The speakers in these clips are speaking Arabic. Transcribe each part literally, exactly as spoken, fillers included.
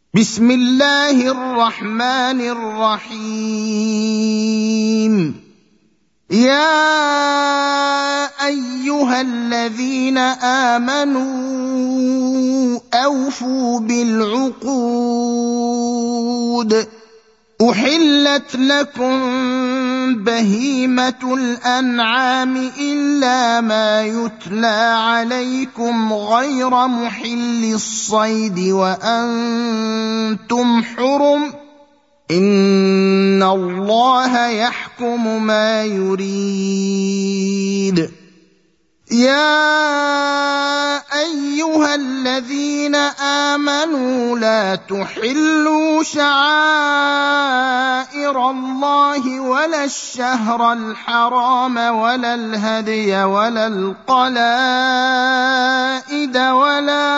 بسم الله الرحمن الرحيم. يا ايها الذين امنوا اوفوا بالعقود. احلت لكم بهيمه الانعام الا ما يتلى عليكم غير محل الصيد وانتم حرم ان الله يحكم ما يريد. يا ايها الذين امنوا لا تحلوا شعائر الله ولا الشهر الحرام ولا الهدي ولا القلائد ولا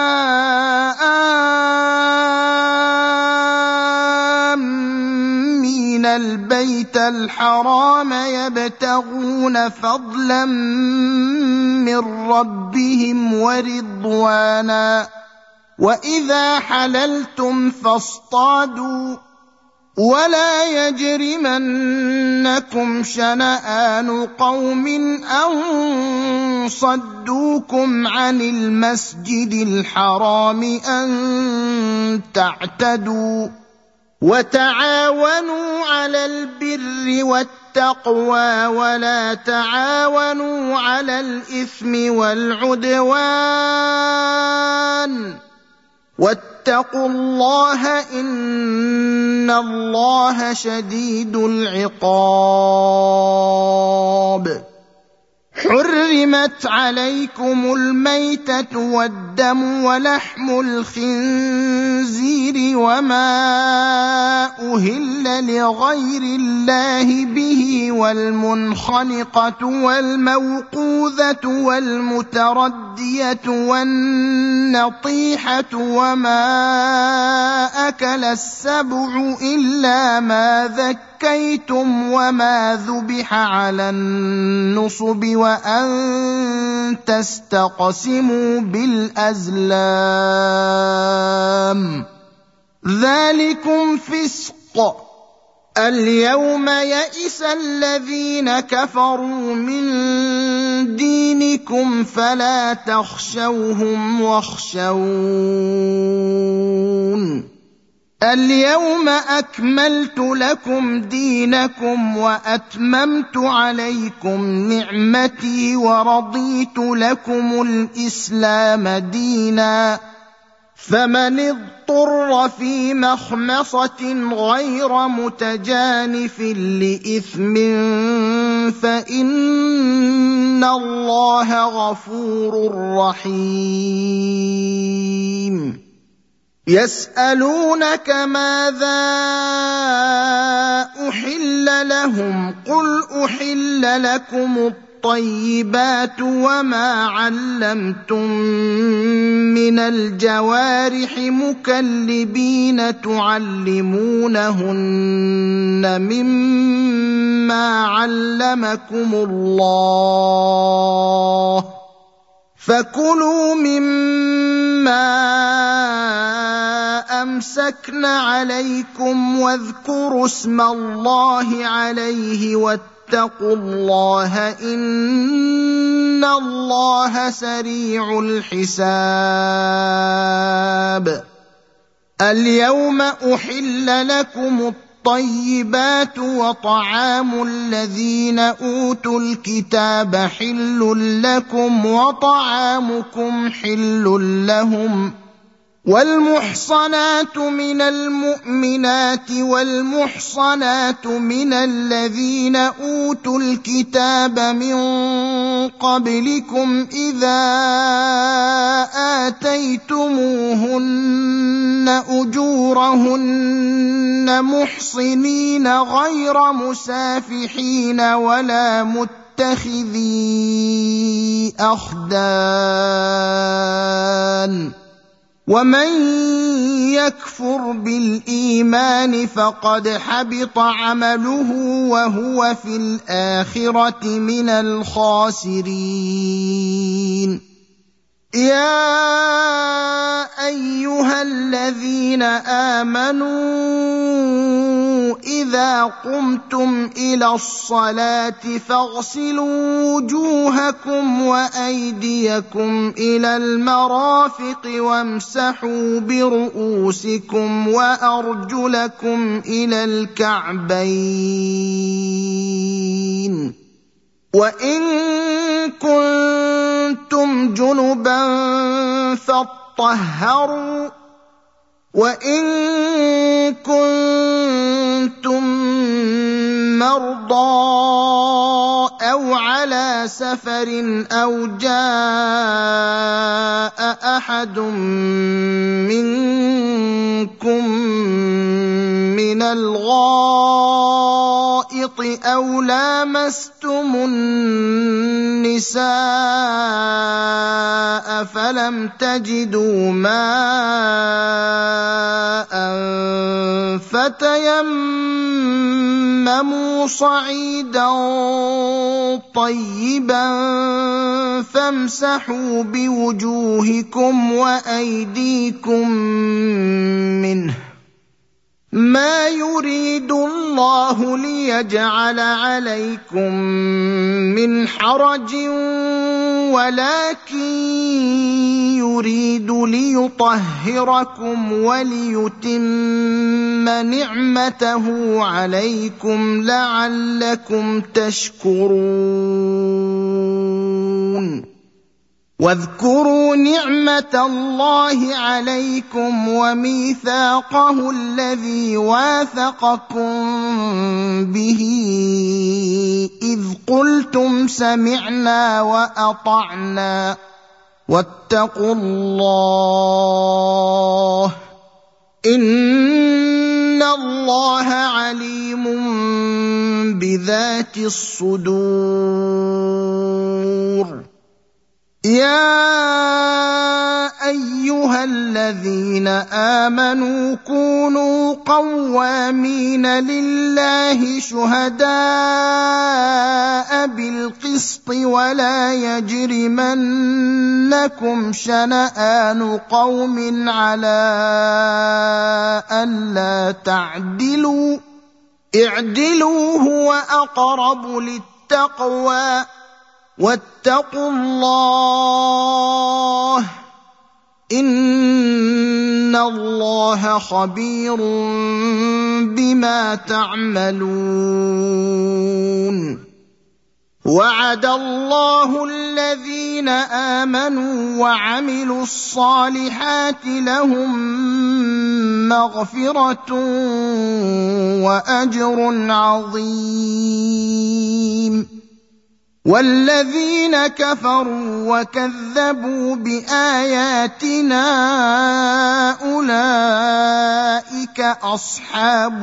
آمين البيت الحرام يبتغون فضلا من ربهم ورضوانا وإذا حللتم فاصطادوا ولا يجرمنكم شنآن قوم أن صدوكم عن المسجد الحرام أن تعتدوا وتعاونوا على البر والتقوى ولا تعاونوا على الإثم والعدوان واتقوا الله إن الله شديد العقاب. حرمت عليكم الميتة والدم ولحم الخنزير وما أهل لغير الله به والمنخنقة والموقوذة والمتردية والنطيحة وما أكل السبع إلا ما ذكرتم زكيتم وما ذبح على النصب وأن تستقسموا بالأزلام ذلكم فسق. اليوم يئس الذين كفروا من دينكم فلا تخشوهم واخشون. اليوم أكملت لكم دينكم وأتممت عليكم نعمتي ورضيت لكم الإسلام دينا. فمن اضطر في مخمصة غير متجانف لإثم فإن الله غفور رحيم. يسألونك ماذا أحل لهم قل أحل لكم الطيبات وما علمتم من الجوارح مكلبين تعلمونهن مما علمكم الله فكلوا مما أمسكن عليكم واذكروا اسم الله عليه واتقوا الله إن الله سريع الحساب. اليوم أحل لكم الطيبات وطعام الذين أوتوا الكتاب حل لكم وطعامكم حل لهم والمحصنات من المؤمنات والمحصنات من الذين أوتوا الكتاب من قبلكم إذا آتيتموهن أجورهن محصنين غير مسافحين ولا متخذي أخدان ومن يكفر بالإيمان فقد حبط عمله وهو في الآخرة من الخاسرين. يا أيها الذين الذين آمنوا إذا قمتم إلى الصلاة فاغسلوا وجوهكم وأيديكم إلى المرافق وامسحوا برؤوسكم وأرجلكم إلى الكعبين وإن كنتم جنبا فاطهروا وإن كنتم مرضى أو على سفر أو جاء أحد منكم من الغائط أو لامستم النساء فلم تجدوا ماء فتيمموا صعيدا طيبا فامسحوا بوجوهكم وأيديكم منه ما يريد الله ليجعل عليكم من حرج ولكن يريد ليطهركم وليتم نعمته عليكم لعلكم تشكرون واذكروا نعمة الله عليكم وميثاقه الذي واثقكم به إذ قلتم سمعنا وأطعنا واتقوا الله إن الله عليم بذات الصدور يا أيها الذين آمنوا كونوا قوامين لله شهداء بالقسط ولا يجرمنكم شنآن قوم على ألا تعدلوا اعدلوا هو أقرب للتقوى واتقوا الله إن الله خبير بما تعملون وعد الله الذين آمنوا وعملوا الصالحات لهم مغفرة وأجر عظيم والذين كفروا وكذبوا بآياتنا أولئك أصحاب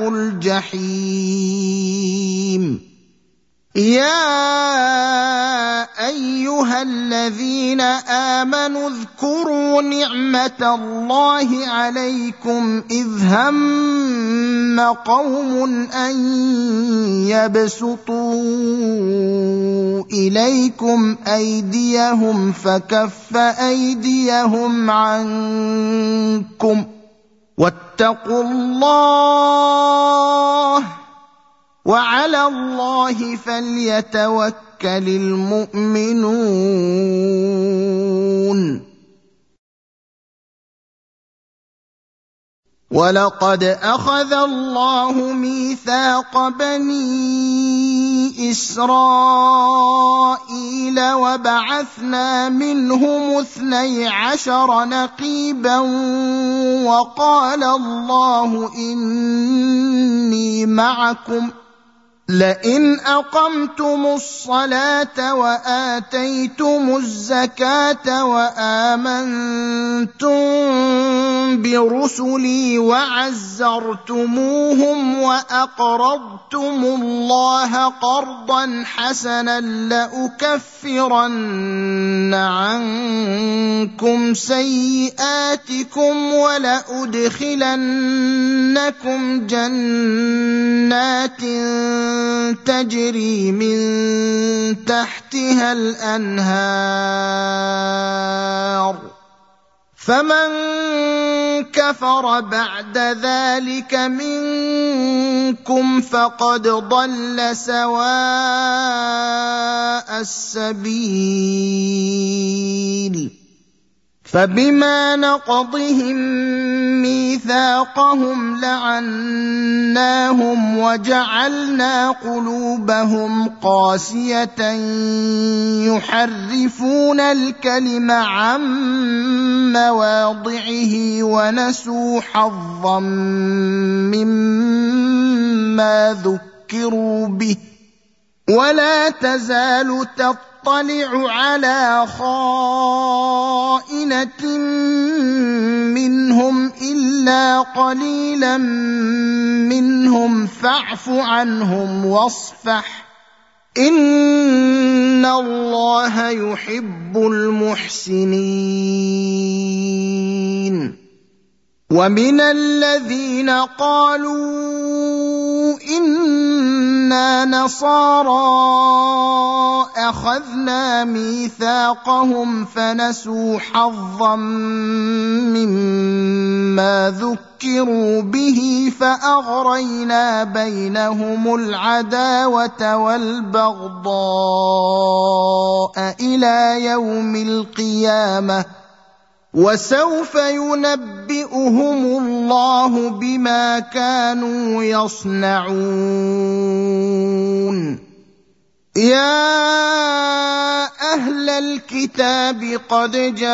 الجحيم يا أيها الذين آمنوا اذكروا نعمة الله عليكم إذ هم قوم أن يبسطوا إليكم أيديهم فكف أيديهم عنكم واتقوا الله وعلى الله فليتوكل المؤمنون ولقد أخذ الله ميثاق بني إسرائيل وبعثنا منهم اثني عشر نقيبا وقال الله إني معكم لئن أقمتم الصلاة وآتيتم الزكاة وآمنتم برسلي وعزرتموهم وأقرضتم الله قرضا حسنا لأكفرن عنكم سيئاتكم ولأدخلنكم جنات تجري من تحتها الأنهار فمن كفر بعد ذلك منكم فقد ضل سواء السبيل فبما نقضهم ميثاقهم لعناهم وجعلنا قلوبهم قاسية يحرفون الكلم عن مواضعه ونسوا حظا مما ذكروا به ولا تزال تطلع على خائنة منهم إلا قليلا منهم فاعف عنهم واصفح إن الله يحب المحسنين ومن الذين قالوا إنا نصارى أخذنا ميثاقهم فنسوا حظا مما ذكروا به فأغرينا بينهم العداوة والبغضاء إلى يوم القيامة وسوف ينبئهم الله بما كانوا يصنعون يا أهل الكتاب قد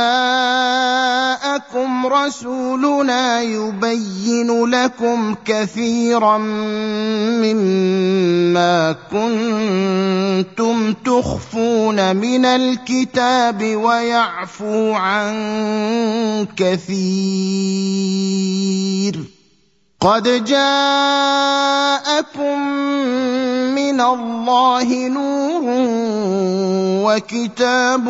جاءكم رسولنا يبين لكم كثيرا مما كنتم تخفون من الكتاب ويعفو عن كثير قد جاءكم من الله نور وكتاب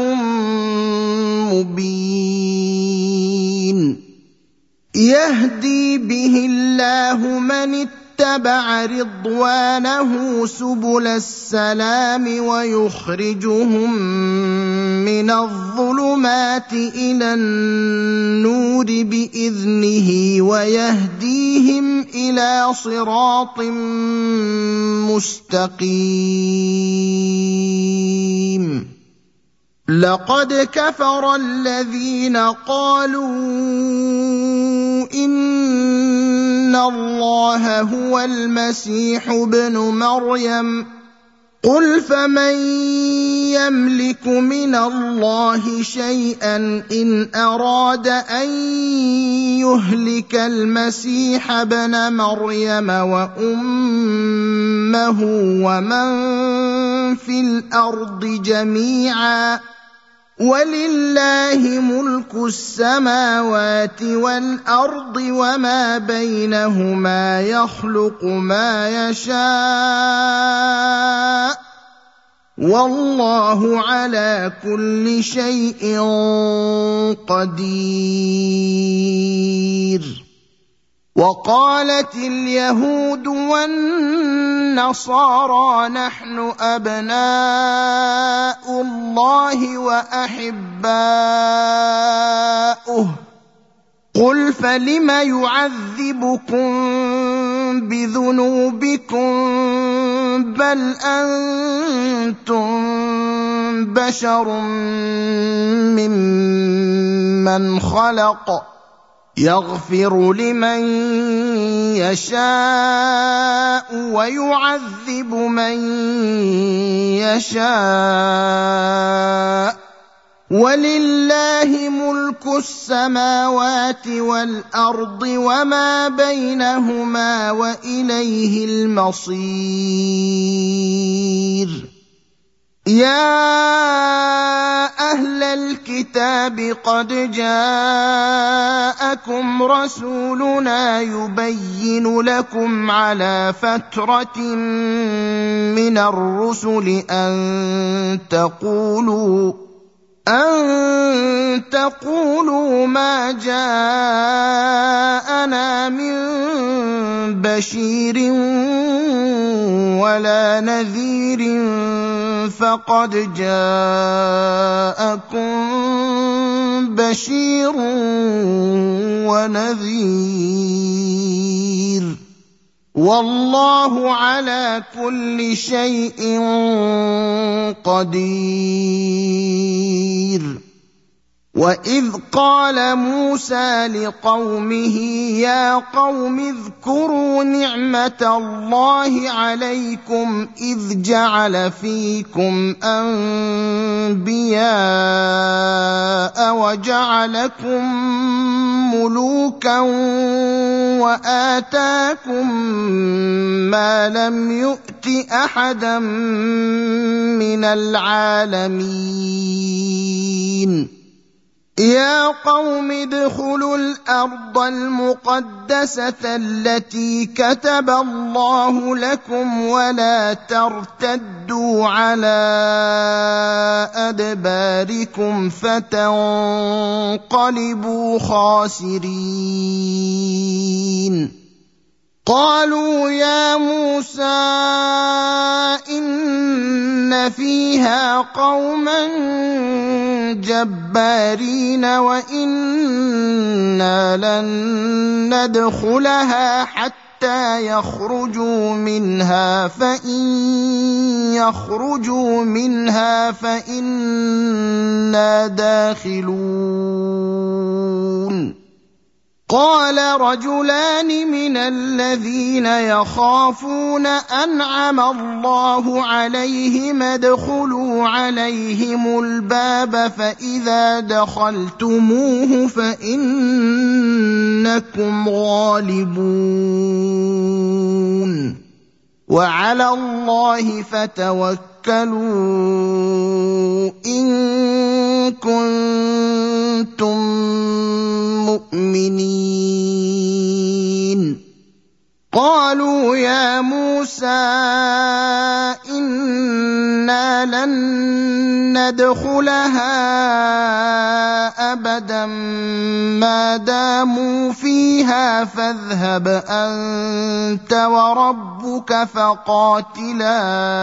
مبين يهدي به الله من اتبع رضوانه سبل السلام ويخرجهم من الظلمات إلى النور بإذنه ويهديهم إلى صراط مستقيم لقد كفر الذين قالوا إن الله هو المسيح ابن مريم قل فمن يملك من الله شيئا إن أراد أن يهلك المسيح ابن مريم وأمه ومن في الأرض جميعا ولله ملك السماوات والأرض وما بينهما يخلق ما يشاء والله على كل شيء قدير وقالت اليهود والنصارى نحن أبناء الله وأحباؤه قل فلم يعذبكم بذنوبكم بل أنتم بشر ممن خلق يغفر لمن يشاء ويعذب من يشاء ولله ملك السماوات والأرض وما بينهما وإليه المصير يا أهل الكتاب قد جاءكم رسولنا يبين لكم على فترة من الرسل أن تقولوا أن تقولوا ما جاءنا من بشير ولا نذير فقد جاءكم بشير ونذير والله على كل شيء قدير. وإذ قال موسى لقومه يا قوم اذكروا نعمة الله عليكم إذ جعل فيكم أنبياء وجعلكم ملوكا وآتاكم ما لم يؤت أحدا من العالمين. يا قوم ادخلوا الأرض المقدسة التي كتب الله لكم ولا ترتدوا على أدباركم فتنقلبوا خاسرين. قالوا يا موسى إن فيها قوما جبارين وإنا لن ندخلها حتى يخرجوا منها فإن يخرجوا منها فإنا داخلون. قال رجلان من الذين يخافون أنعم الله عليهم ادخلوا عليهم الباب فإذا دخلتموه فإنكم غالبون وعلى الله فتوكلوا إن كنتم مؤمنين. قالوا يا موسى إنا لن ندخلها أبدا ما داموا فيها فاذهب أنت وربك فقاتلا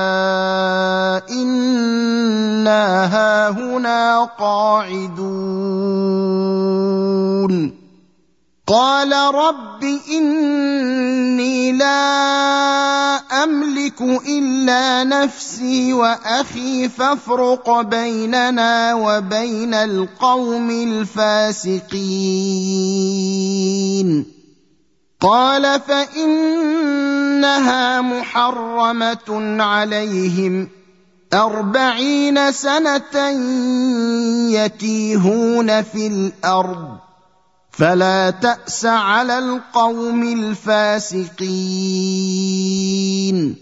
إنا هاهنا قاعدون. قال رب إني لا أملك إلا نفسي وأخي فافرق بيننا وبين القوم الفاسقين. قال فإنها محرمة عليهم أربعين سنة يتيهون في الأرض فلا تأس على القوم الفاسقين.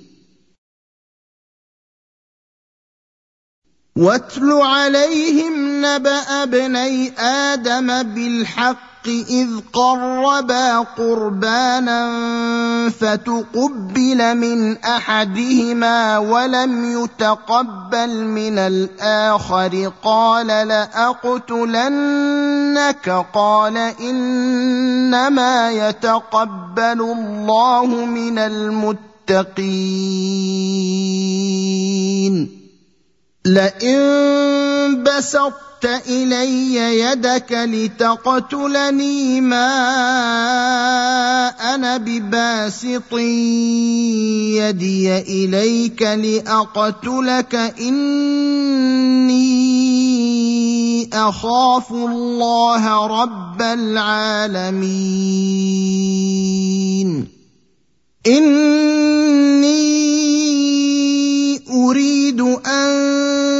واتل عليهم نبأ ابني آدم بالحق إذ قربا قربانا فتقبل من أحدهما ولم يتقبل من الآخر قال لأقتلنك قال إنما يتقبل الله من المتقين. لئن بسطت إلي يدك لتقتلني ما أنا بباسط يدي إليك لأقتلك إني أخاف الله رب العالمين. إني أريد أن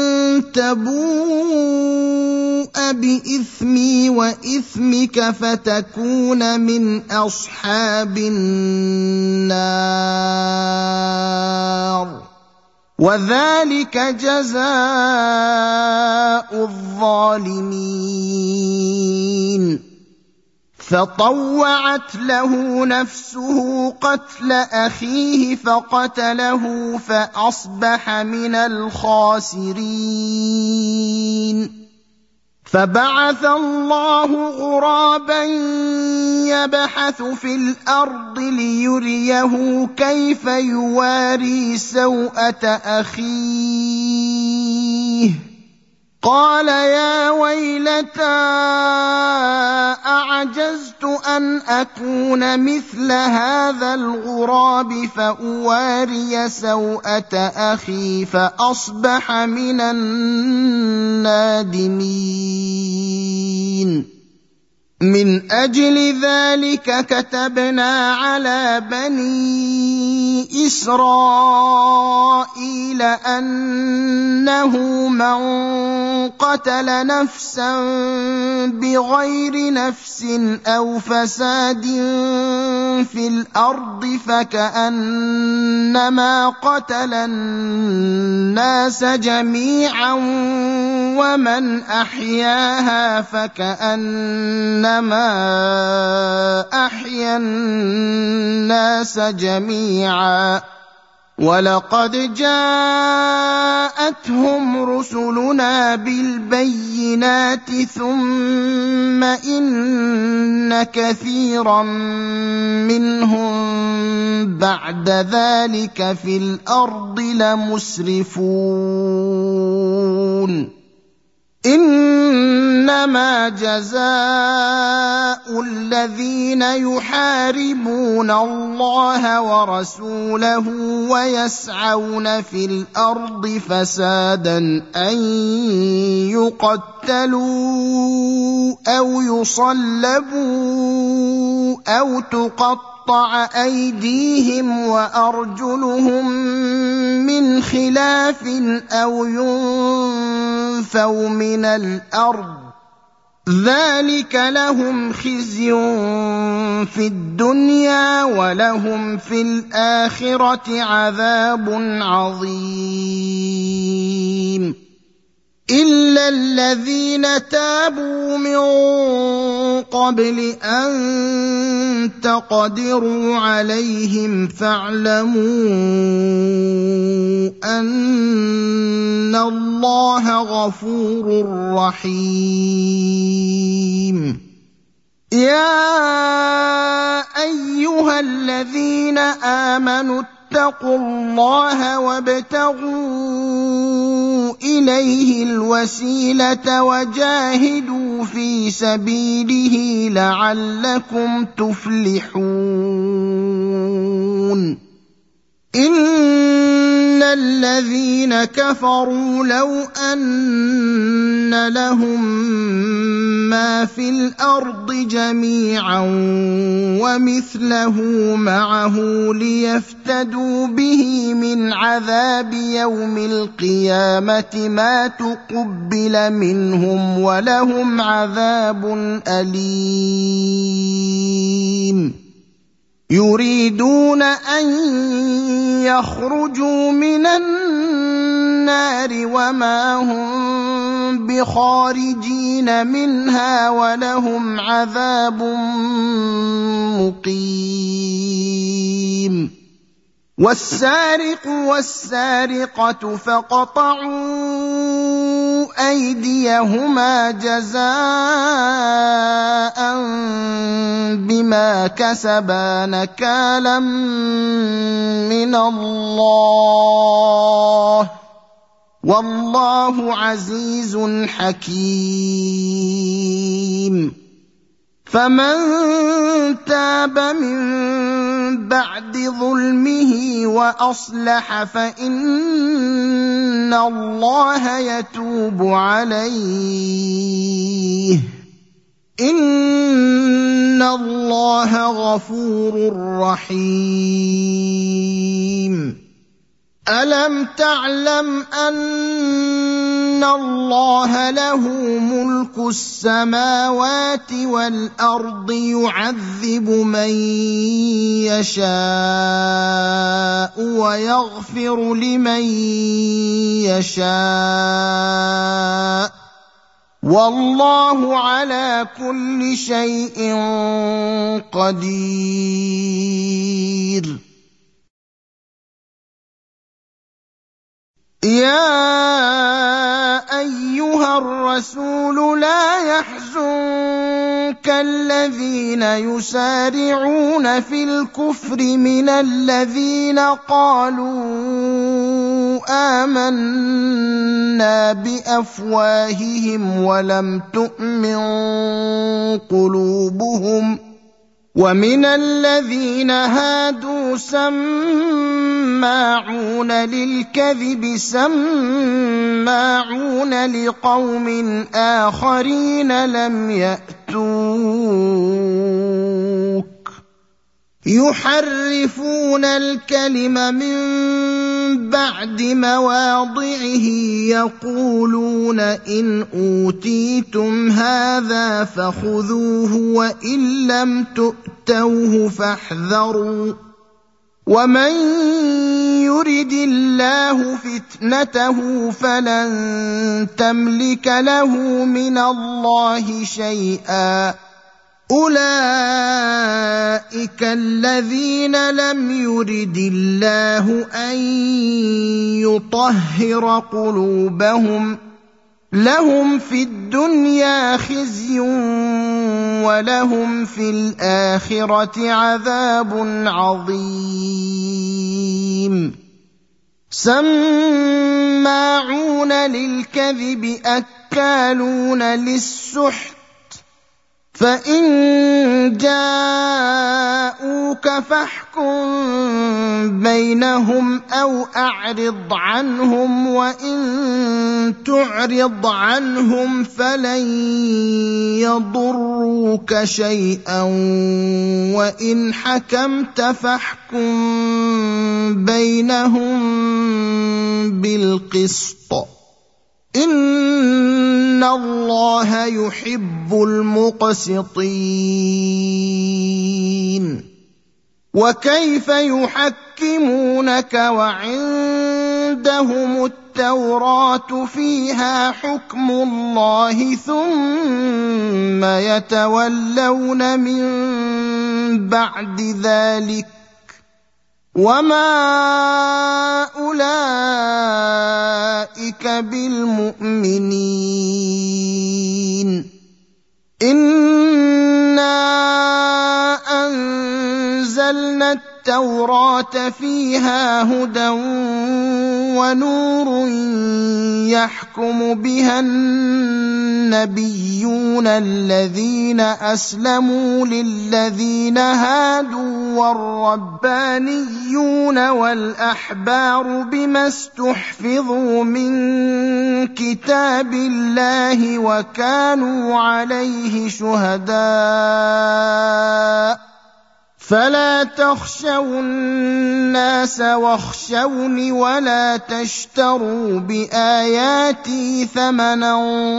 تبوء بإثمي وإثمك فتكون من أصحاب النار وذلك جزاء الظالمين. فطوعت له نفسه قتل أخيه فقتله فأصبح من الخاسرين. فبعث الله غرابا يبحث في الأرض ليريه كيف يواري سوءة أخيه قال يا ويلتى أعجزت أن أكون مثل هذا الغراب فأواري سوءة أخي فأصبح من النادمين من أجل ذلك كتبنا على بني إسرائيل أنه من قتل نفسا بغير نفس أو فساد في الأرض فكأنما قتل الناس جميعا ومن أحياها فكأنما أحيا الناس جميعا ولقد جاءتهم رسلنا بالبينات ثم إن كثيرا منهم بعد ذلك في الأرض لمسرفون إنما جزاء الذين يحاربون الله ورسوله ويسعون في الأرض فسادا أن يقتلوا أو يصلبوا أو تقطع أيديهم وأرجلهم من خلاف أو ينفوا من الأرض ذلك لهم خزي في الدنيا ولهم في الآخرة عذاب عظيم إلا الذين تابوا من قبل أن تقدروا عليهم فاعلموا أن الله غفور رحيم يا أيها الذين آمنوا اتقوا الله وابتغوا إليه الوسيلة وجاهدوا في سبيله لعلكم تفلحون إن الذين كفروا لو أن لهم ما في الأرض جميعا ومثله معه ليفتدوا به من عذاب يوم القيامة ما تقبل منهم ولهم عذاب أليم يريدون أن يخرجوا من النار وما هم بخارجين منها ولهم عذاب مقيم والسارق والسارقة فاقطعوا أيديهما جزاء بما كسبا نكالا من الله والله عزيز حكيم فمن تاب من بعد ظلمه وأصلح فإن الله يتوب عليه إن الله غفور رحيم ألم تعلم أن الله له ملك السماوات والأرض يعذب من يشاء ويغفر لمن يشاء والله على كل شيء قدير يا أيها الرسول لا يحزنك الذين يسارعون في الكفر من الذين قالوا آمنا بأفواههم ولم تؤمن قلوبهم ومن الذين هادوا سماعون للكذب سماعون لقوم آخرين لم يأتوك يحرفون الكلم من بعد مواضعه يقولون إن أوتيتم هذا فخذوه وإن لم تؤتوه فاحذروا ومن يرد الله فتنته فلن تملك له من الله شيئا أولئك الذين لم يرد الله أن يطهر قلوبهم لهم في الدنيا خزي ولهم في الآخرة عذاب عظيم سماعون للكذب أكالون للسحت فإن جاءوك فاحكم بينهم أو أعرض عنهم وإن تعرض عنهم فلن يضروك شيئا وإن حكمت فاحكم بينهم بالقسط إن الله يحب المقسطين وكيف يحكمونك وعندهم التوراة فيها حكم الله ثم يتولون من بعد ذلك وما أولئك بالمؤمنين إنا أنزلنا التوراة فيها هدى ونور يحكم بها النبيون الذين أسلموا للذين هادوا والربانيون والأحبار بما استحفظوا من كتاب الله وكانوا عليه شهداء فلا تخشوا الناس واخشوني ولا تشتروا بآياتي ثمنا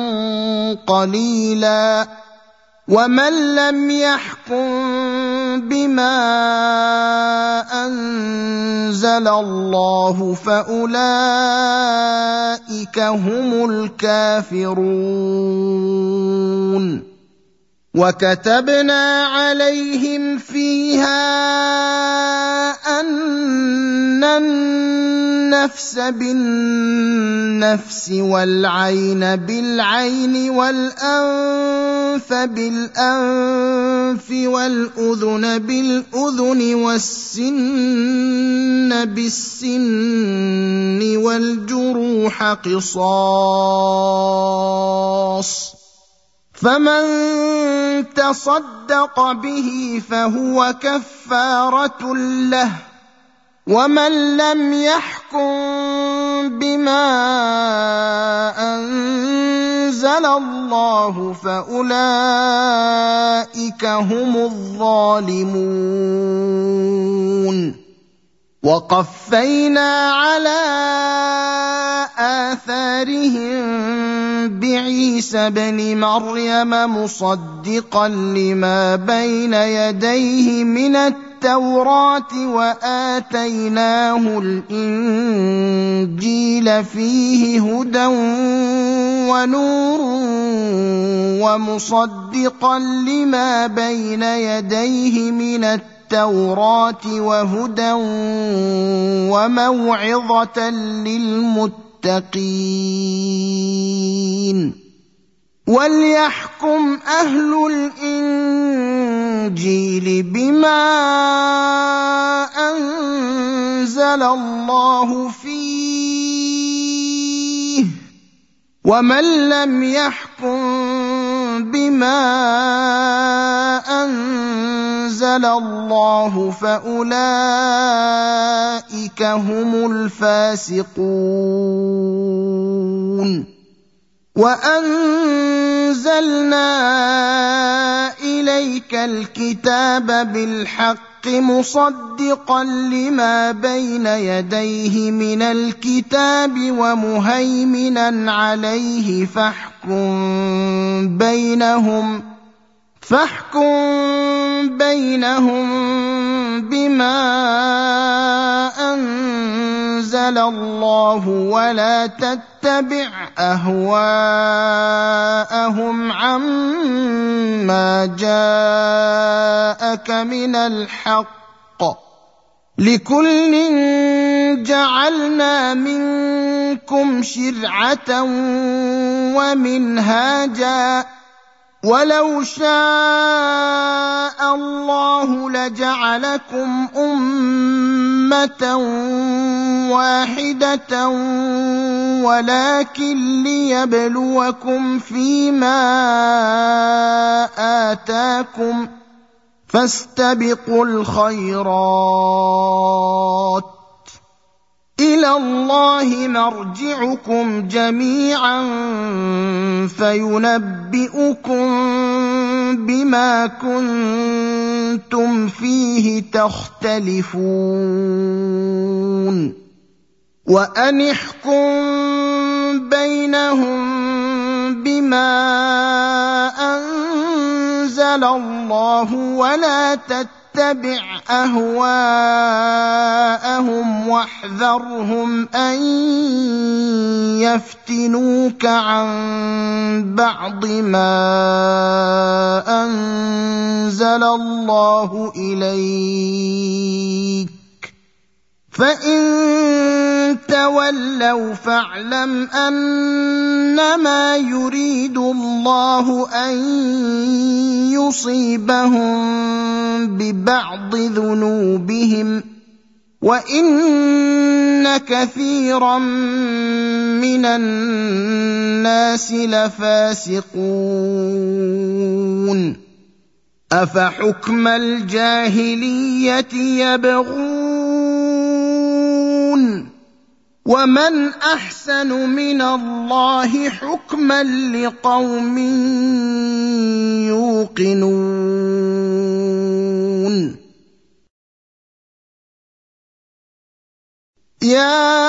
قليلا ومن لم يحكم بما أنزل الله فأولئك هم الكافرون وكتبنا عليهم فيها أن النفس بالنفس والعين بالعين والأنف بالأنف والأذن بالأذن والسن بالسن والجروح قصاص فمن تصدق به فهو كفارة له ومن لم يحكم بما أنزل الله فأولئك هم الظالمون وقفينا على آثارهم بعيسى ابن مريم مصدقا لما بين يديه من التوراة وآتيناه الإنجيل فيه هدى ونور ومصدقا لما بين يديه من التوراة التوراة وهدى وموعظة للمتقين وليحكم أهل الإنجيل بما أنزل الله فيه ومن لم يحكم بما أنزل الله فأولئك هم الفاسقون وأنزلنا إليك الكتاب بالحق مصدقا لما بين يديه من الكتاب ومهيمنا عليه فاحكم بينهم فاحكم بينهم بما أنزل الله ولا تتبع أهواءهم عما جاءك من الحق لكل جعلنا منكم شرعة ومنهاجا ولو شاء الله لجعلكم أمة واحدة ولكن ليبلوكم فيما آتاكم فاستبقوا الخيرات إلى الله مرجعكم جميعا فينبئكم بما كنتم فيه تختلفون وأن احكم بينهم بما أنزل الله ولا تتبع اتبع أهواءهم واحذرهم أن يفتنوك عن بعض ما أنزل الله إليك فإن تولوا فاعلم أنما يريد الله أن يصيبهم ببعض ذنوبهم وإن كثيرا من الناس لفاسقون أفحكم الجاهلية يبغون ومن أحسن من الله حكما لقوم يوقنون يا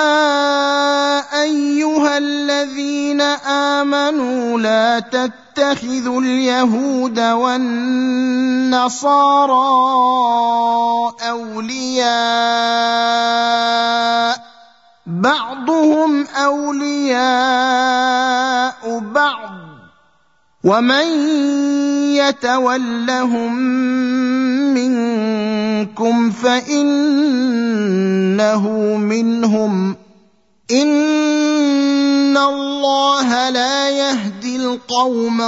أيها الذين آمنوا لا تتخذوا اليهود والنصارى أولياء بعضهم أولياء بعض ومن يتولهم منكم فإنه منهم إن الله لا يهدي القوم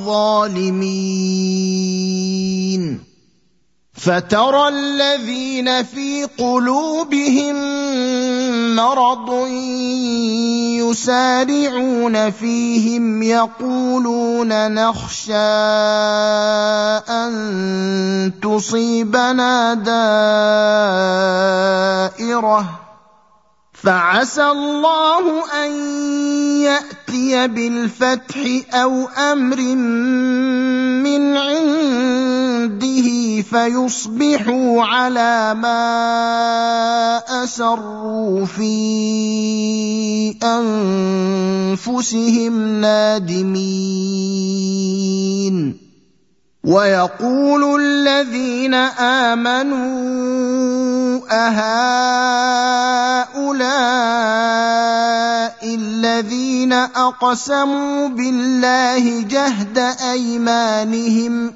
الظالمين فترى الذين في قلوبهم مرض يسارعون فيهم يقولون نخشى أن تصيبنا دائرة فعسى الله أن يأتي بالفتح أو أمر من عنده فيصبحوا على ما أسروا في أنفسهم نادمين ويقول الذين آمنوا أهؤلاء الذين أقسموا بالله جهد أيمانهم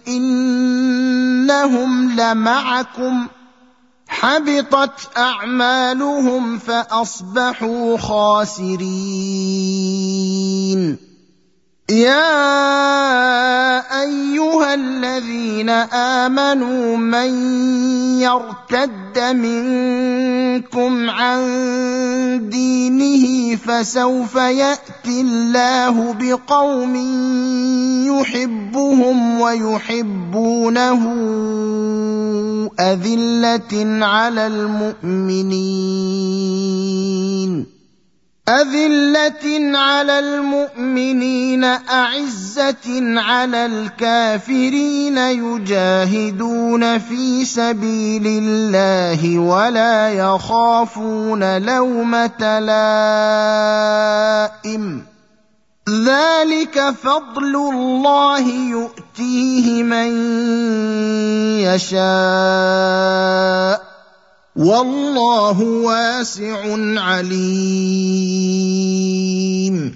إنهم لمعكم حبطت أعمالهم فأصبحوا خاسرين يا أيها الذين آمنوا من يرتد منكم عن دينه فسوف يأتي الله بقوم يحبهم ويحبونه أذلة على المؤمنين أذلة على المؤمنين أعزة على الكافرين يجاهدون في سبيل الله ولا يخافون لومة لائم ذلك فضل الله يؤتيه من يشاء والله واسع عليم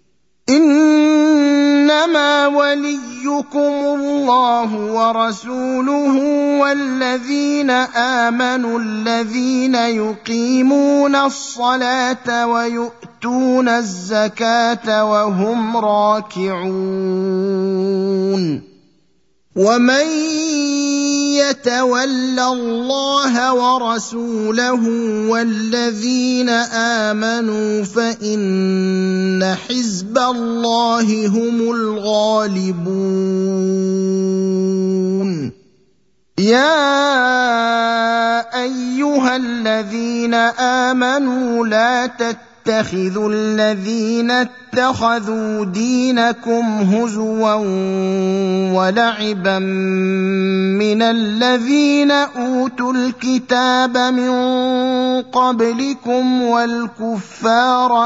إنما وليكم الله ورسوله والذين آمنوا الذين يقيمون الصلاة ويؤتون الزكاة وهم راكعون ومن يتول الله ورسوله والذين آمنوا فإن حزب الله هم الغالبون يا أيها الذين آمنوا لا تتخذوا الذين اتخذوا دينكم هزوا ولعبا من الذين أوتوا الكتاب من قبلكم والكفار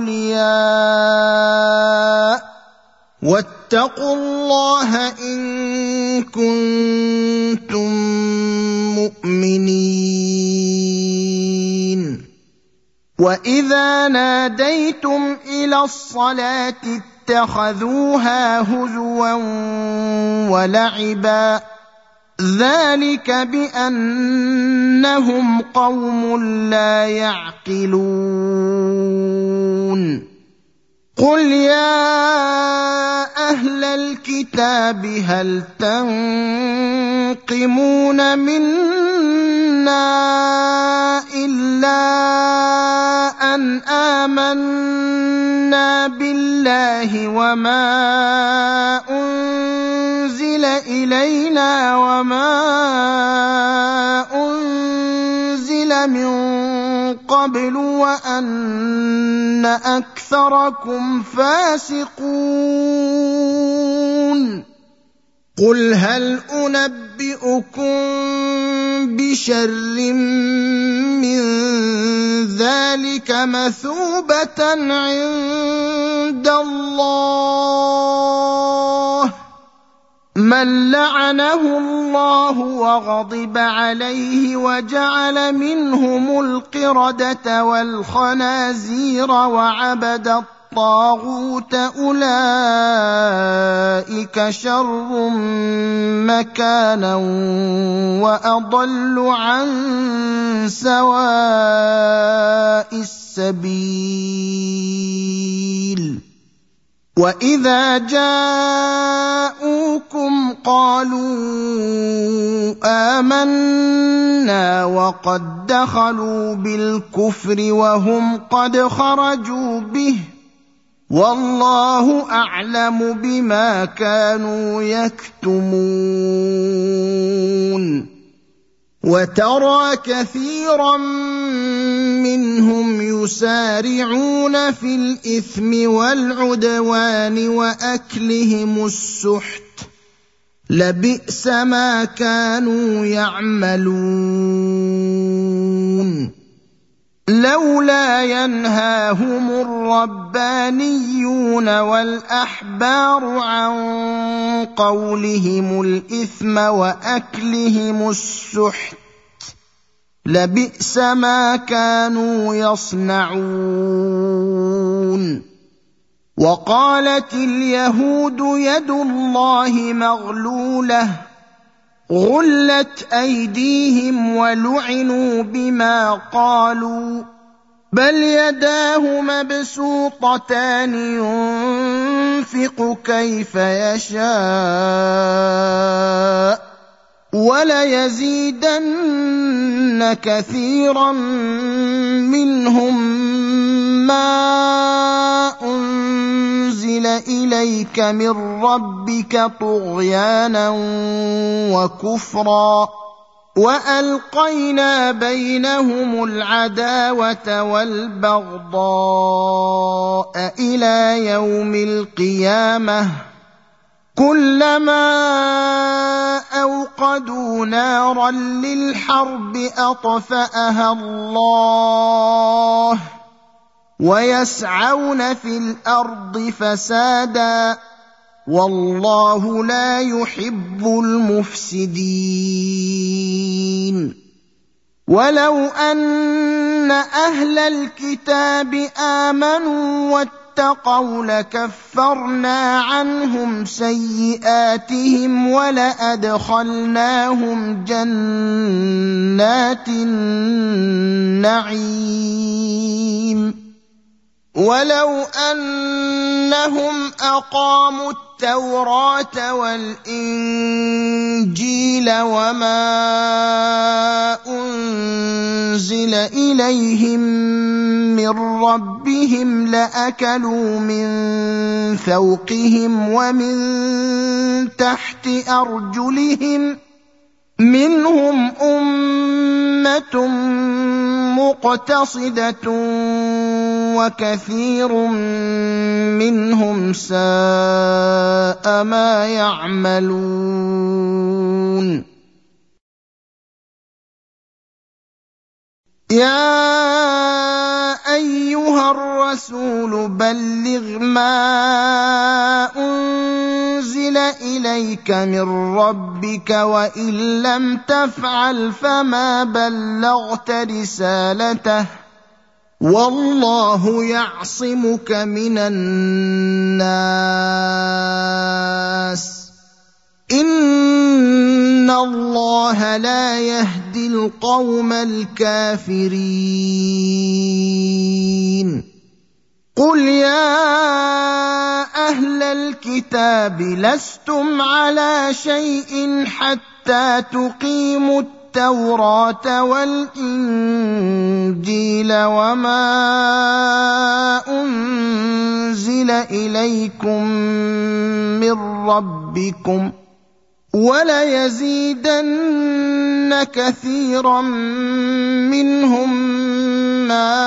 أولياء واتقوا الله إن كنتم مؤمنين وإذا ناديتم إلى الصلاة اتخذوها هزوا ولعبا ذلك بأنهم قوم لا يعقلون قل يا أهل الكتاب هل تنقمون منا إلا أن آمنا بالله وما أنزل إلينا وما أنزل من قبل وأن أكثركم فاسقون قل هل أنبئكم بشر من ذلك مثوبة عند الله من لعنه الله وغضب عليه وجعل منهم القردة والخنازير وعبد الطاغوت أولئك شر مكانا وأضل عن سواء السبيل وإذا جاءوكم قالوا آمنا وقد دخلوا بالكفر وهم قد خرجوا به والله أعلم بما كانوا يكتمون وترى كثيرا منهم يسارعون في الإثم والعدوان وأكلهم السحت لبئس ما كانوا يعملون لولا ينهاهم الربانيون والأحبار عن قولهم الإثم وأكلهم السحت لبئس ما كانوا يصنعون وقالت اليهود يد الله مغلولة غلت أيديهم ولعنوا بما قالوا بل يداه مبسوطتان ينفق كيف يشاء وليزيدن كثيرا منهم ما أنزل إليك من ربك طغيانا وكفرا وألقينا بينهم العداوة والبغضاء إلى يوم القيامة كلما أوقدوا نارا للحرب أطفأها الله ويسعون في الأرض فسادا والله لا يحب المفسدين ولو أن أهل الكتاب آمنوا واتقوا لكفرنا عنهم سيئاتهم ولأدخلناهم جنات النعيم ولو أنهم أقاموا التوراة والإنجيل وما أنزل إليهم من ربهم لأكلوا من فوقهم ومن تحت أرجلهم منهم أمة مقتصدة وكثير منهم ساء ما يعملون يا أيها الرسول بلغ ما أنزل إليك من ربك وإن لم تفعل فما بلغت رسالته والله يعصمك من الناس إن الله لا يهدي القوم الكافرين قل يا أهل الكتاب لستم على شيء حتى تقيموا التوراة والإنجيل وما أنزل إليكم من ربكم وليزيدن كثيرا منهم ما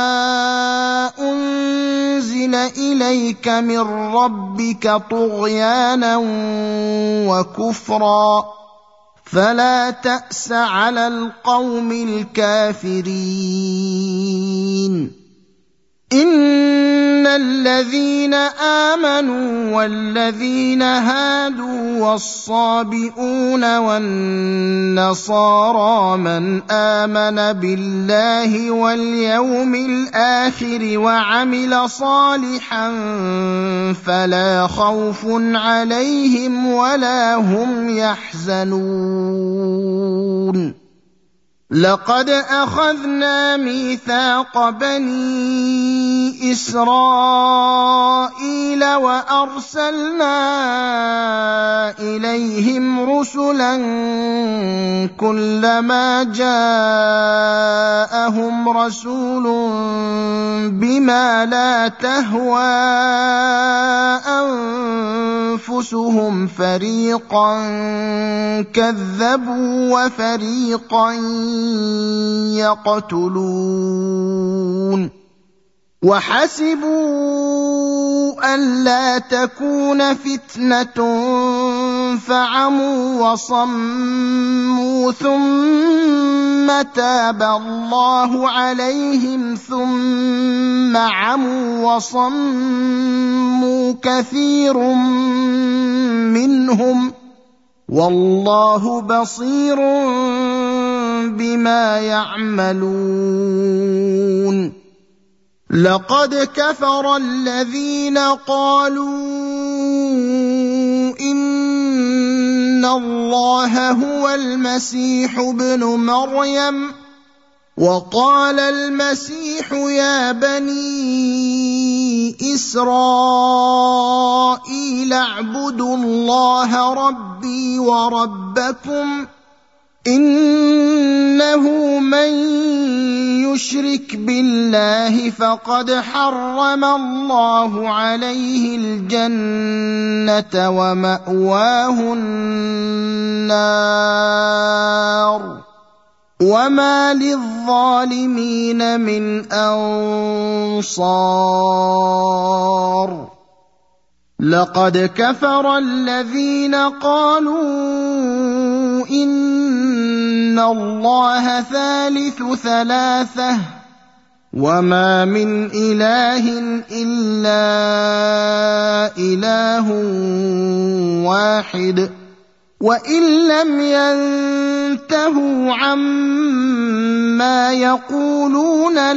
أنزل إليك من ربك طغيانا وكفرا فلا تأس على القوم الكافرين إن الذين آمنوا والذين هادوا والصابئون والنصارى من آمن بالله واليوم الآخر وعمل صالحا فلا خوف عليهم ولا هم يحزنون لقد أخذنا ميثاق بني إسرائيل وأرسلنا إليهم رسلا كلما جاءهم رسول بما لا تهوى أنفسهم فريقا كذبوا وفريقا يقتلون وحسبوا ألا تكون فتنة فعموا وصموا ثم تاب الله عليهم ثم عموا وصموا كثير منهم والله بصير بما يعملون لقد كفر الذين قالوا إن الله هو المسيح ابن مريم وقال المسيح يا بني إسرائيل اعبدوا الله ربي وربكم إنه من يشرك بالله فقد حرم الله عليه الجنة ومأواه النار وما للظالمين من أنصار لقد كفر الذين قالوا إن الله ثالث ثلاثة وما من إله إلا إله واحد وإن لم ينتهوا عما يقولون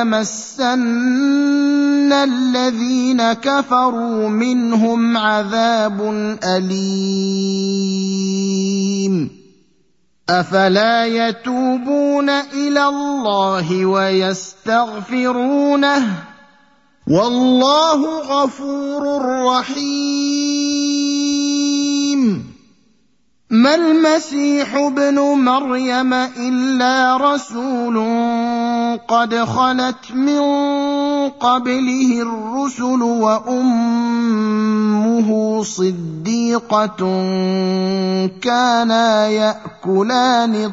ليمسن الذين كفروا منهم عذاب أليم أفلا يتوبون إلى الله ويستغفرونه والله غفور رحيم ما المسيح ابن مريم إلا رسول قد خلت من قبله الرسل وأمه صديقة كانا يأكلان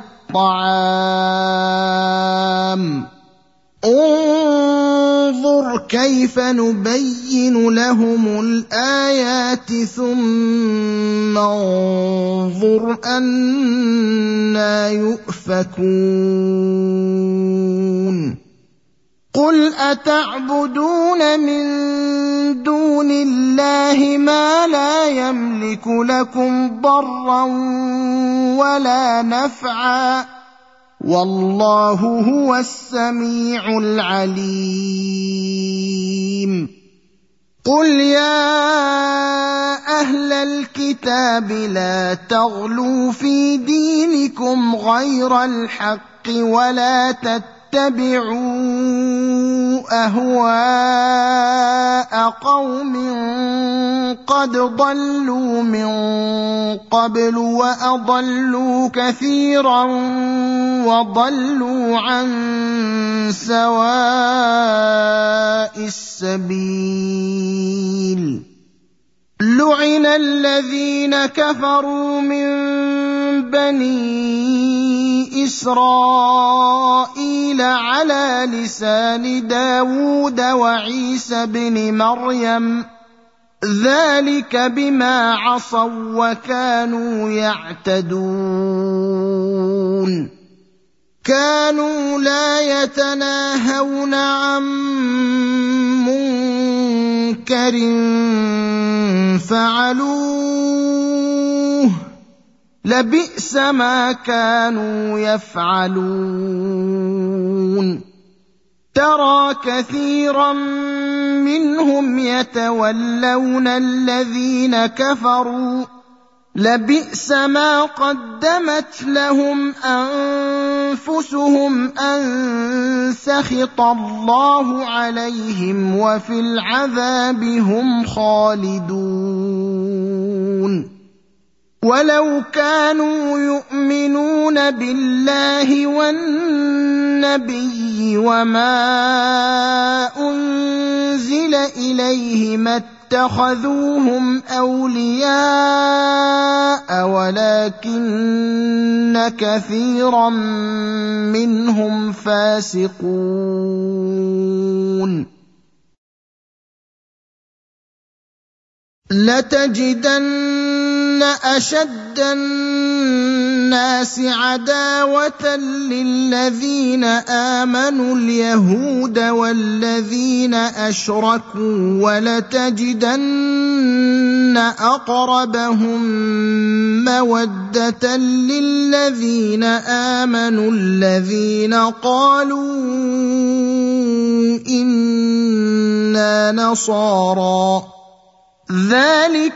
الطعام انظر كيف نبين لهم الآيات ثم انظر أنى يؤفكون قل أتعبدون من دون الله ما لا يملك لكم ضرا ولا نفعا والله هو السميع العليم قل يا أهل الكتاب لا تغلوا في دينكم غير الحق ولا تتبعوا أهواء قوم قد ضلوا من قبل وأضلوا كثيرا وضلوا عن سواء السبيل لعن الذين كفروا من بني إسرائيل على لسان داود وعيسى بن مريم ذلك بما عصوا وكانوا يعتدون كانوا لا يتناهون عن منكر فعلوه لبئس ما كانوا يفعلون ترى كثيرا منهم يتولون الذين كفروا لبئس ما قدمت لهم أنفسهم أن سخط الله عليهم وفي العذاب هم خالدون ولو كانوا يؤمنون بالله والنبي وما أنزل إليه ما اتخذوهم أولياء ولكن كثيرا منهم فاسقون لتجدن أشد الناس عداوة للذين آمنوا اليهود والذين أشركوا ولتجدن أقربهم مودة للذين آمنوا الذين قالوا إنا نصارى ذلك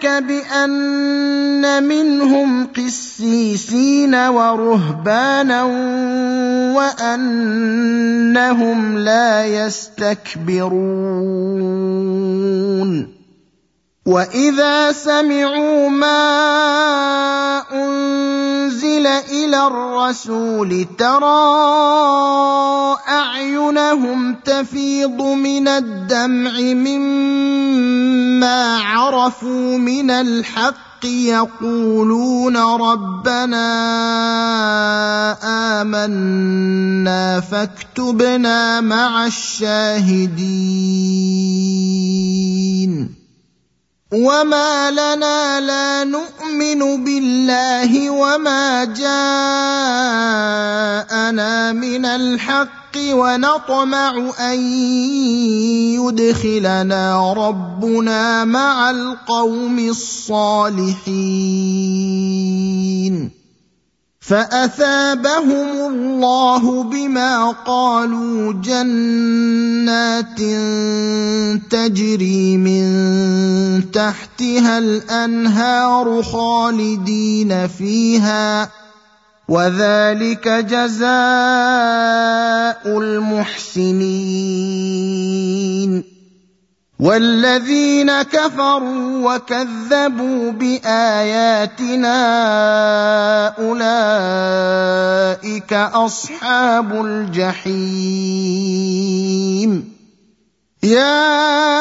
بأن منهم قسيسين ورهبانا وأنهم لا يستكبرون وإذا سمعوا ما أنزل إلى الرسول ترى أعينهم تفيض من الدمع مما عرفوا من الحق يقولون ربنا آمنا فاكتبنا مع الشاهدين وما لنا لا نؤمن بالله وما جاءنا من الحق ونطمع أن يدخلنا ربنا مع القوم الصالحين فأثابهم الله بما قالوا جنات تجري من تحتها الأنهار خالدين فيها وذلك جزاء المحسنين والذين كفروا وكذبوا بآياتنا أولئك أصحاب الجحيم يا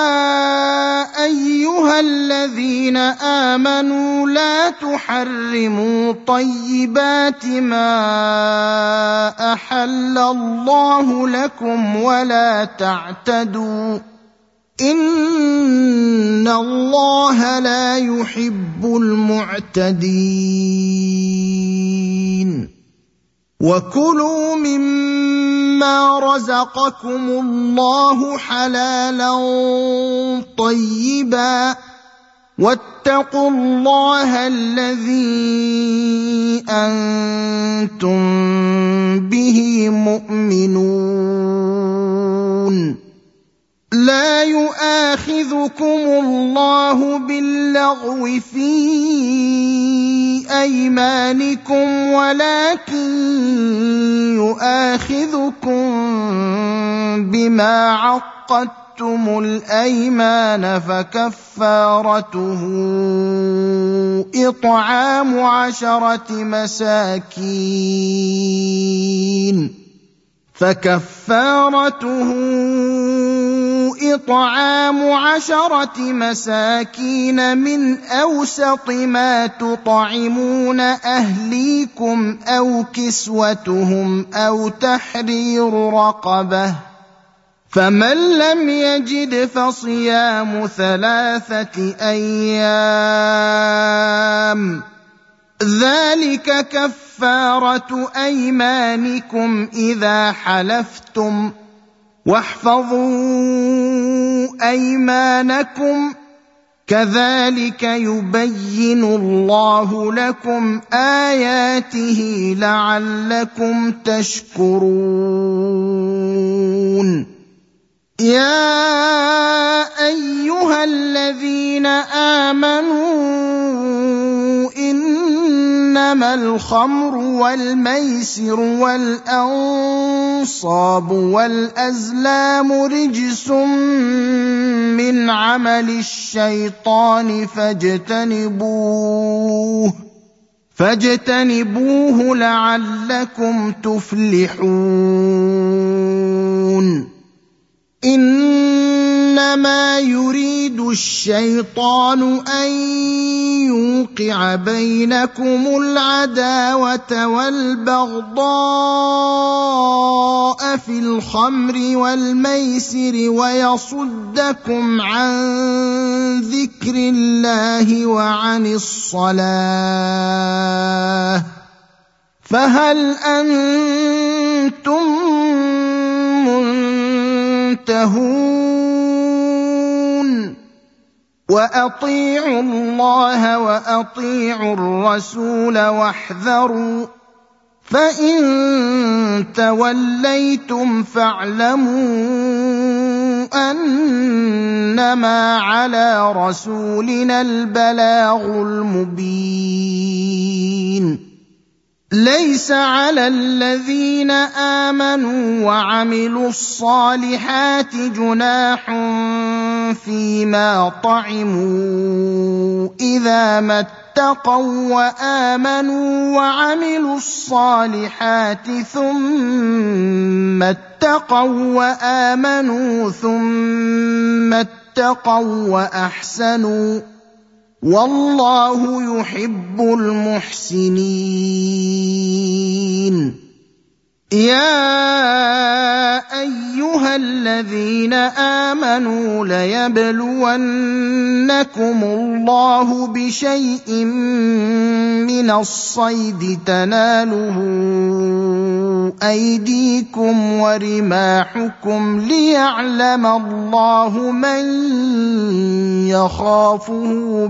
أيها الذين آمنوا لا تحرموا طيبات ما أحل الله لكم ولا تعتدوا إن الله لا يحب المعتدين وكلوا مما رزقكم الله حلالا طيبا واتقوا الله الذي أنتم به مؤمنون لا يؤاخذكم الله باللغو في أيمانكم ولكن يؤاخذكم بما عقدتم الأيمان فكفارته إطعام عشرة مساكين فكفارته إطعام عشرة مساكين من أوسط ما تطعمون أهليكم أو كسوتهم أو تحرير رقبة فمن لم يجد فصيام ثلاثة أيام ذلك كفارة أيمانكم إذا حلفتم واحفظوا أيمانكم كذلك يبين الله لكم آياته لعلكم تشكرون يا أيها الذين آمنوا إنما الخمر والميسر والأنصاب والأزلام رجس من عمل الشيطان فاجتنبوه فاجتنبوه لعلكم تفلحون إنما يريد الشيطان أن يوقع بينكم العداوة والبغضاء في الخمر والميسر ويصدكم عن ذكر الله وعن الصلاة فهل أنتم منتهون وأطيعوا الله وأطيعوا الرسول واحذروا فإن توليتم فاعلموا أنما على رسولنا البلاغ المبين ليس على الذين آمنوا وعملوا الصالحات جناح فيما طعموا إذا ما اتقوا وآمنوا وعملوا الصالحات ثم اتقوا وآمنوا ثم اتقوا وأحسنوا والله يحب المحسنين. يا أيها الذين آمنوا ليبلونكم الله بشيء من الصيد تناله أيديكم ورماحكم ليعلم الله من يخافه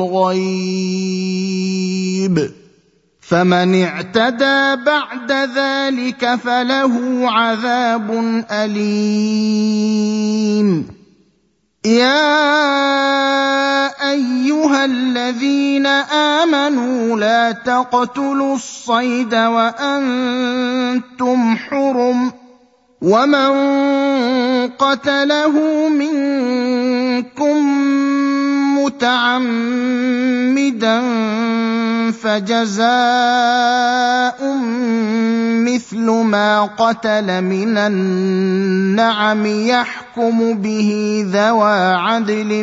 بالغيب، فمن اعتدى بعد ذلك فله عذاب أليم. يا أيها الذين آمنوا لا تقتلوا الصيد وأنتم حرم، ومن قتله منكم متعمدا فجزاء مثل ما قتل من النعم يحكم به ذوى عدل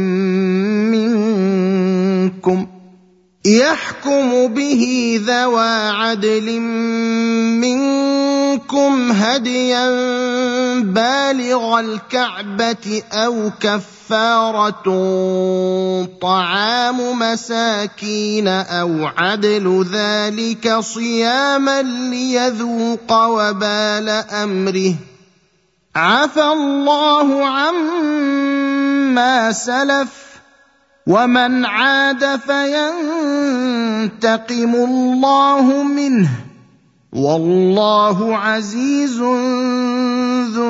منكم يحكم به ذوى عدل منكم هديا بالغ الكعبة أو كفارة طعام مساكين أو عدل ذلك صياما ليذوق وبال أمره، عفى الله عما سلف ومن عاد فينتقم الله منه والله عزيز ذو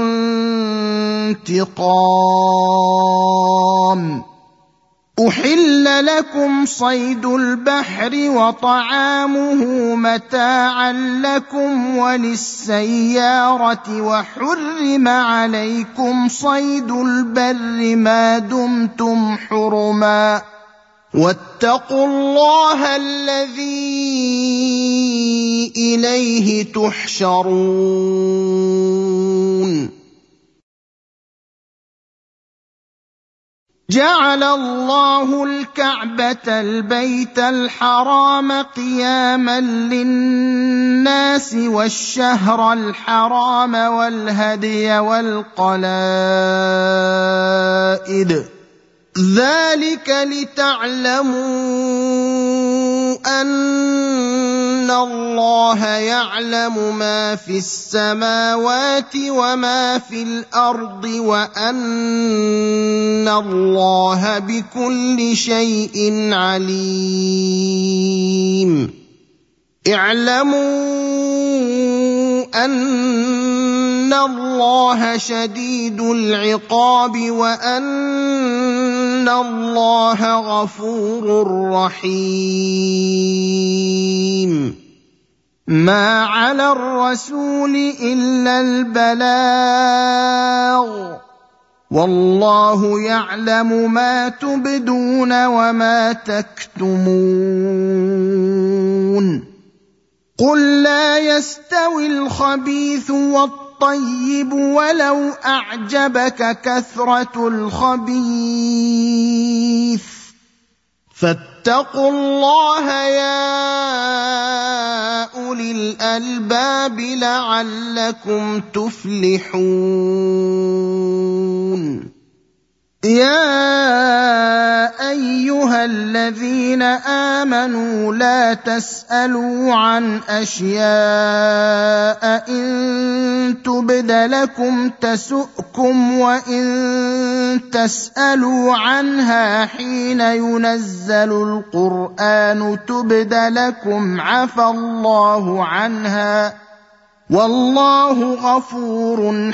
انتقام. أحل لكم صيد البحر وطعامه متاعا لكم وللسيارة، وحرم عليكم صيد البر ما دمتم حرما، واتقوا الله الذي إليه تحشرون. جعل الله الكعبة البيت الحرام قياما للناس والشهر الحرام والهدي والقلائد، ذلك لتعلموا أن الله يعلم ما في السماوات وما في الأرض وأن الله بكل شيء عليم. اعلموا أن الله شديد العقاب وأن الله غفور رحيم. ما على الرسول إلا البلاغ، والله يعلم ما تبدون وما تكتمون. قل لا يستوي الخبيث والطيب ولو أعجبك كثرة الخبيث، فاتقوا الله يا أولي الألباب لعلكم تفلحون. يا أيها الذين آمنوا لا تسألوا عن أشياء إن تبد لكم تسؤكم وإن تسألوا عنها حين ينزل القرآن تبد لكم عفى الله عنها والله غفور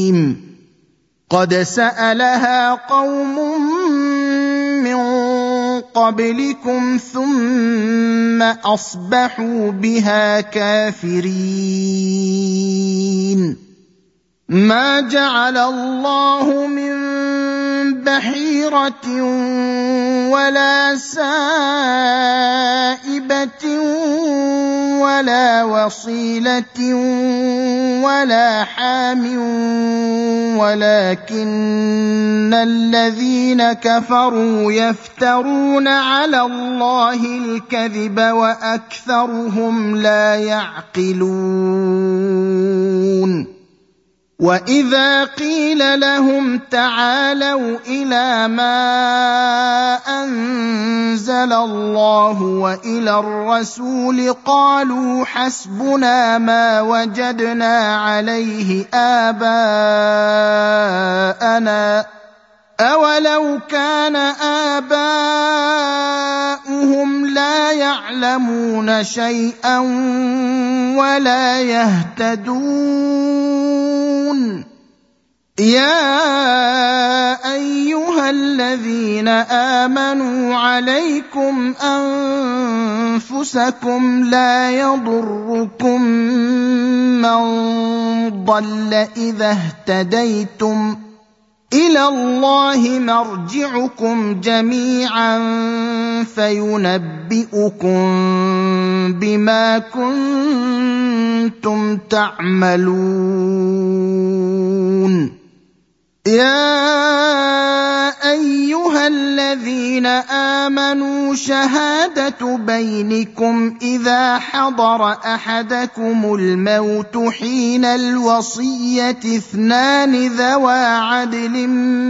حليم. قد سألها قوم من قبلكم ثم أصبحوا بها كافرين ما جعل الله من بحيرة ولا سائبة ولا وصيلة ولا حام ولكن الذين كفروا يفترون على الله الكذب وأكثرهم لا يعقلون وإذا قيل لهم تعالوا إلى ما أنزل الله وإلى الرسول قالوا حسبنا ما وجدنا عليه آباءنا أولو كان آباؤهم لا يعلمون شيئا ولا يهتدون يا أيها الذين آمنوا عليكم أنفسكم لا يضركم من ضل إذا اهتديتم إلى الله مرجعكم جميعا فينبئكم بما كنتم تعملون يا أيها الذين آمنوا شهادة بينكم إذا حضر أحدكم الموت حين الوصية اثنان ذوى عدل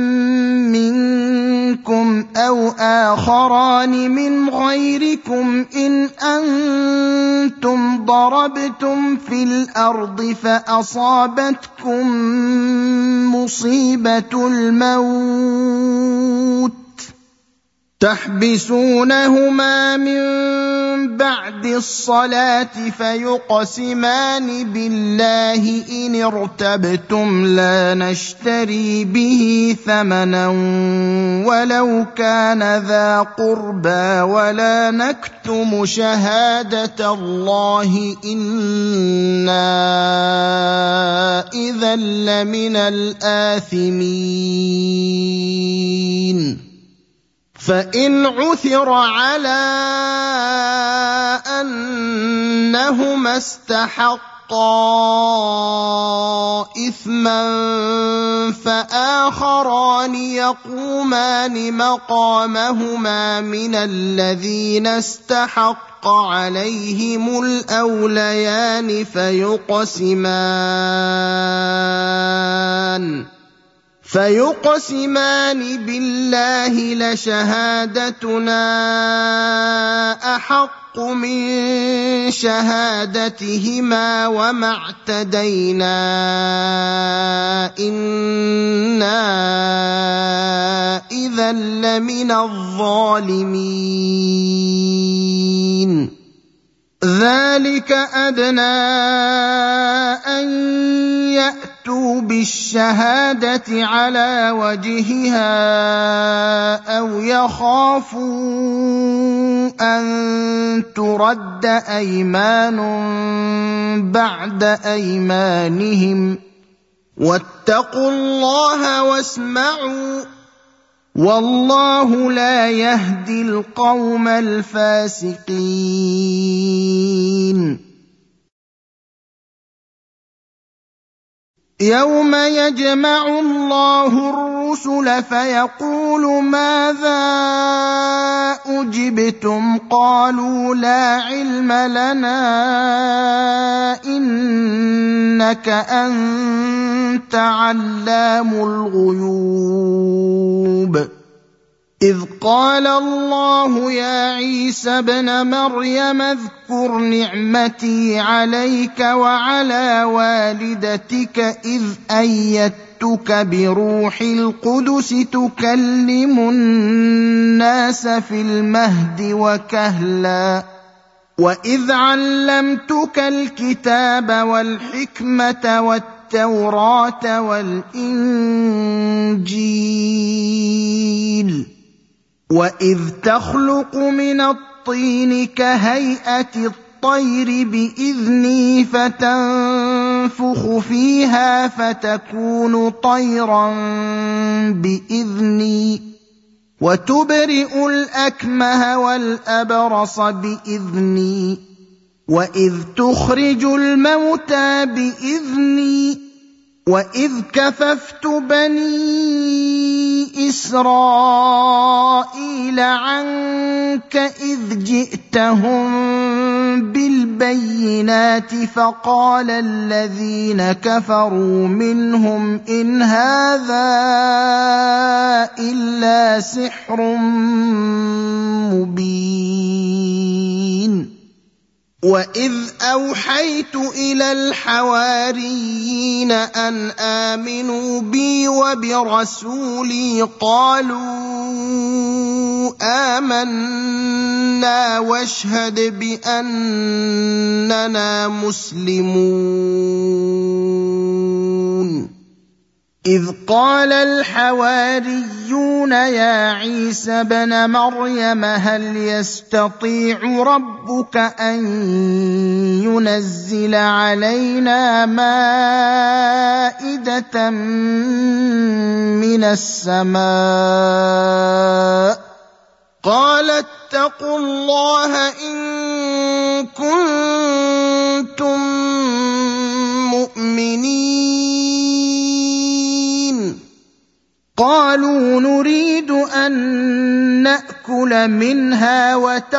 منكم أو آخران من غيركم إن أنتم ضربتم في الأرض فأصابتكم مصيبة الموت تحبسونهما من بعد الصلاة فيقسمان بالله إن ارتبتم لا نشتري به ثمنا ولو كان ذا قربى ولا نكتم شهادة الله إنا إذا لمن الآثمين فإن عثر على أنهما استحقا إثما فآخران يقومان مقامهما من الذين استحق عليهم الأوليان فيقسمان فيقسمان بالله لشهادتنا أحق من شهادتهما وما اعتدينا إنا إذا لمن الظالمين ذلك أدنى أن يأتوا بالشهادة على وجهها أو يخافوا أن ترد أيمان بعد أيمانهم واتقوا الله واسمعوا والله لا يهدي القوم الفاسقين يوم يجمع الله الرسل فيقول ماذا أجبتم قالوا لا علم لنا إنك أنت علام الغيوب إذ قال الله يا عيسى ابن مريم اذكر نعمتي عليك وعلى والدتك إذ أيدتك بروح القدس تكلم الناس في المهد وكهلا وإذ علمتك الكتاب والحكمة والتوراة والإنجيل وإذ تخلق من الطين كهيئة الطير بإذني فتنفخ فيها فتكون طيرا بإذني وتبرئ الأكمه والأبرص بإذني وإذ تخرج الموتى بإذني وإذ كففت بني إسرائيل عنك إذ جئتهم بالبينات فقال الذين كفروا منهم إن هذا إلا سحر مبين وإذ أوحيت إلى الحواريين أن آمنوا بي وبرسولي قالوا آمنا واشهد بأننا مسلمون إذ قال الحواريون يا عيسى ابن مريم هل يستطيع ربك أن ينزل علينا مائدة من السماء قال اتقوا الله إن كنتم مؤمنين قالوا نريد أن نأكل منها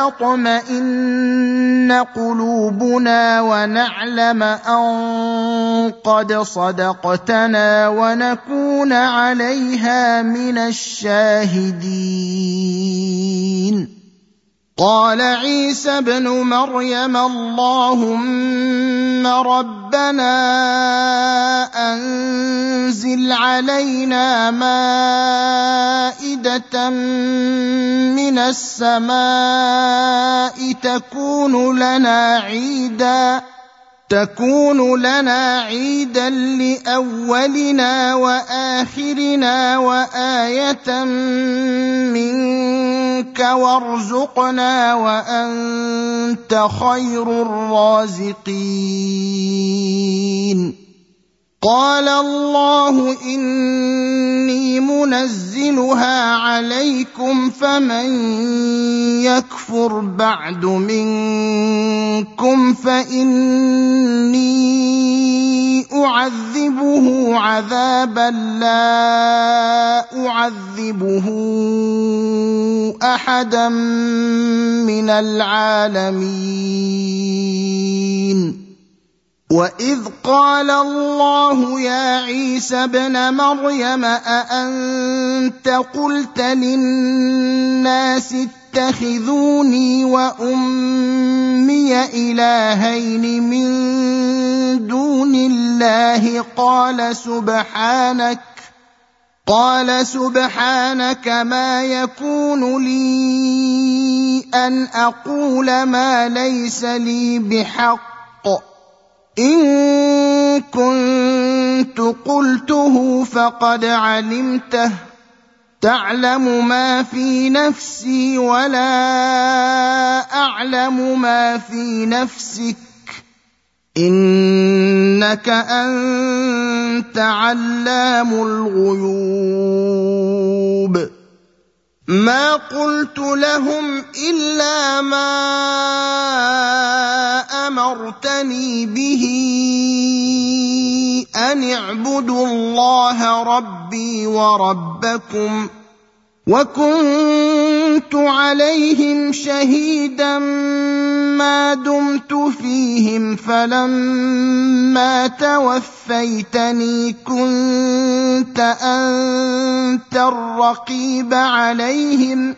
وتطمئن قلوبنا ونعلم أن قد صدقتنا ونكون عليها من الشاهدين قال عيسى ابن مريم اللهم ربنا أنزل علينا مائدة من السماء تكون لنا عيدا تكون لنا عيدا لأولنا وآخرنا وآية منك وارزقنا وأنت خير الرازقين قال الله إني منزلها عليكم فمن يكفر بعد منكم فإني أعذبه عذابا لا أعذبه أحدا من العالمين وإذ قال الله يا عيسى ابن مريم أأنت قلت للناس اتخذوني وأمي إلهين من دون الله قال سبحانك قال سبحانك ما يكون لي أن أقول ما ليس لي بحق إن كنت قلته فقد علمته تعلم ما في نفسي ولا أعلم ما في نفسك إنك أنت علام الغيوب ما قلت لهم إلا ما أمرتني به أن اعبدوا الله ربي وربكم وكنت عليهم شهيدا ما دمت فيهم فلما توفيتني كنت أنت الرقيب عليهم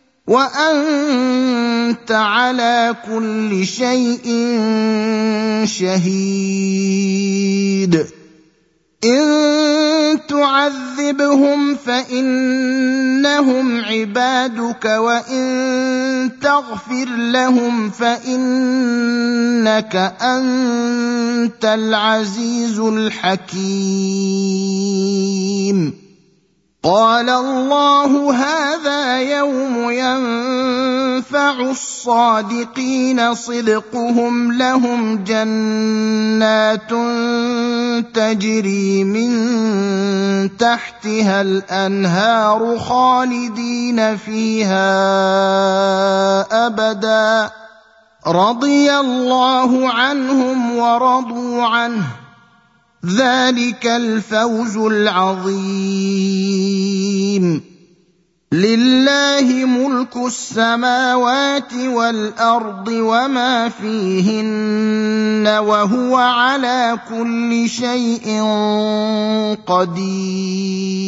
وأنت على كل شيء شهيد إن تعذبهم فإنهم عبادك وإن تغفر لهم فإنك أنت العزيز الحكيم قال الله هذا يوم ينفع الصادقين صدقهم لهم جنات تجري من تحتها الأنهار خالدين فيها أبدا رضي الله عنهم ورضوا عنه ذلك الفوز العظيم لله ملك السماوات والأرض وما فيهن وهو على كل شيء قدير